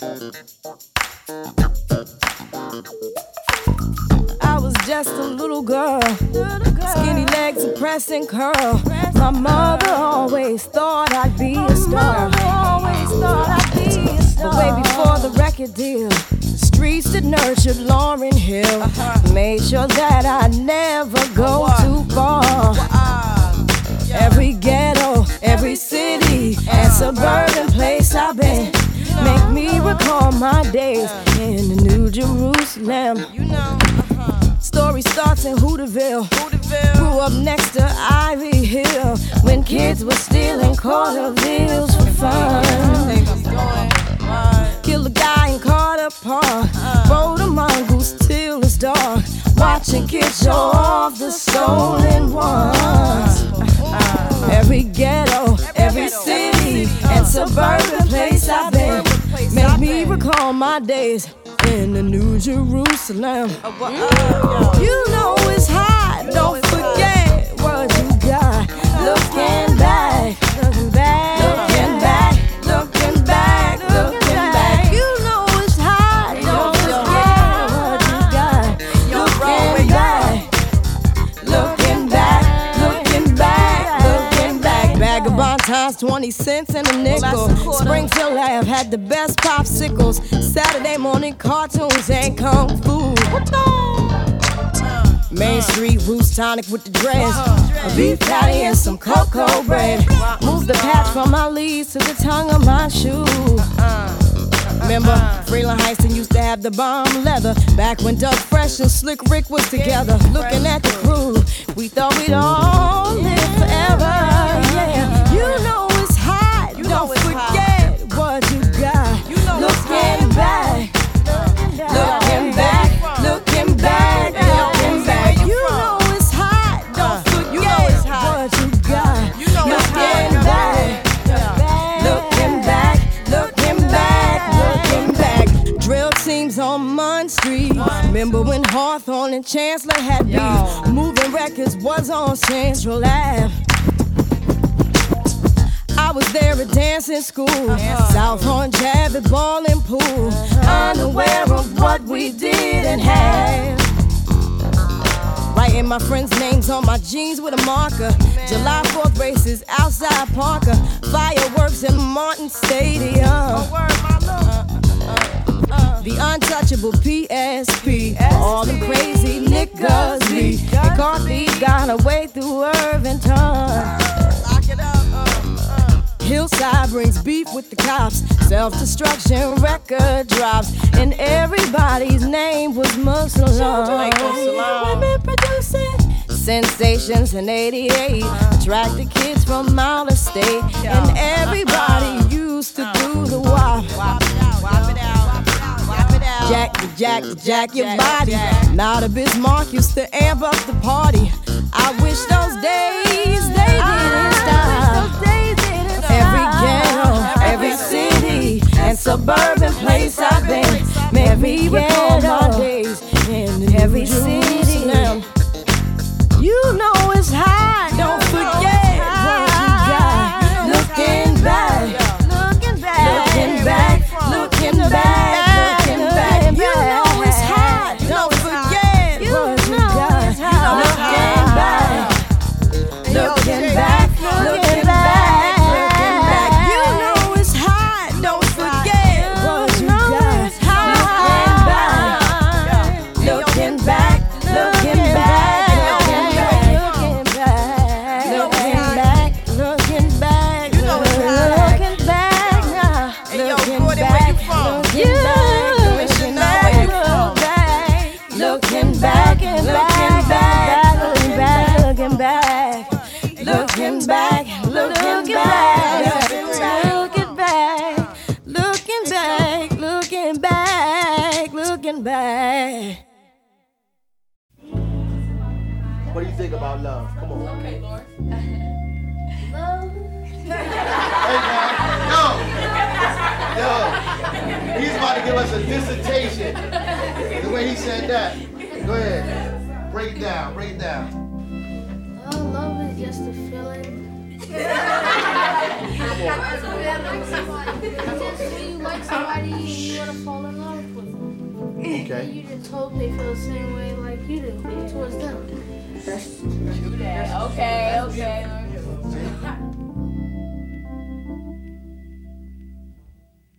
I was just a little girl, skinny legs and pressing curl. My mother always thought I'd be a star. But way before the record deal, the streets that nurtured Lauryn Hill made sure that I never go too far. Every ghetto, every city and suburban place I've been make me recall my days in the New Jerusalem. Story starts in Hooterville. Grew up next to Ivy Hill when kids were stealing quarter bills for fun. Killed a guy in Carter Park, rode a mongoose till it's dark, watching kids show off the stolen ones. Every ghetto, every city and suburban place I've been make me recall my days in the New Jerusalem. You know it's hot, don't forget what you got. Looking back, looking back, looking back, looking back, looking back. You know it's hot, don't forget what you got. Looking back, looking back, looking back, looking back. Vagabond times 20 cents and a nickel. Springfield Lab had the best popsicles. Saturday morning cartoons and kung fu. Main Street Roots tonic with the dress, a beef patty and some cocoa bread. Move the patch from my leaves to the tongue of my shoe. Remember, Freeland Heiston used to have the bomb leather. Back when Doug Fresh and Slick Rick was together. Looking at the crew, we thought we'd all live forever. Yeah, you know it's hot. Don't forget what you got. Looking back, looking back, looking back, looking back. You know it's hot. Don't forget what you got. Looking back, looking back, looking back, looking back. Drill teams on Munn Street. Remember when Hawthorne and Chancellor had beef? Moving Records was on Central Ave. I was there at dancing school, South Horn Jab at ball and pool, unaware of what we did and had. Writing my friends' names on my jeans with a marker. July 4th races outside Parker, fireworks in Martin Stadium. The untouchable PSP, all them crazy niggas. McCarthy got away through Irvington. Hillside brings beef with the cops. Self-destruction record drops, and everybody's name was Muslim. Women producing sensations in '88, attracted kids from out of state, and everybody used to do the wop. Jack your body. Now the Bismarck used to amp up the party. I wish those days they didn't stop. Every ghetto, every city and suburban place I've been, every ghetto days in every city. You know it's hot. Don't forget what you got. Looking back, looking back, looking back, looking back, looking back. You know it's hot. Don't forget what you got. Looking back, looking back, looking back. Looking back, looking back, looking back, looking back, looking back, looking back. What do you think about love? Come on. Okay, Lord. Hey man, yo, he's about to give us a dissertation. The way he said that. Go ahead, break it down, break it down. Love is just a feeling. Just when you like somebody and you want to fall in love with them. Okay. And you just hope they feel the same way like you do towards them. Okay.